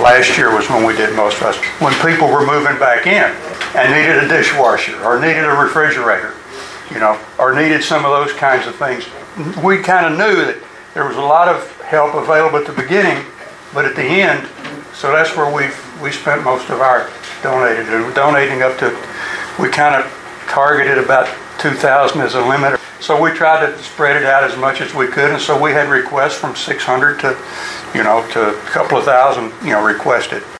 last year was when we did most of us. When people were moving back in and needed a dishwasher or needed a refrigerator, or needed some of those kinds of things, we kind of knew that there was a lot of help available at the beginning, but at the end, so that's where we spent most of our donating up to, we kind of targeted about 2,000 as a limit. So we tried to spread it out as much as we could, and so we had requests from 600 to a couple of thousand, requested.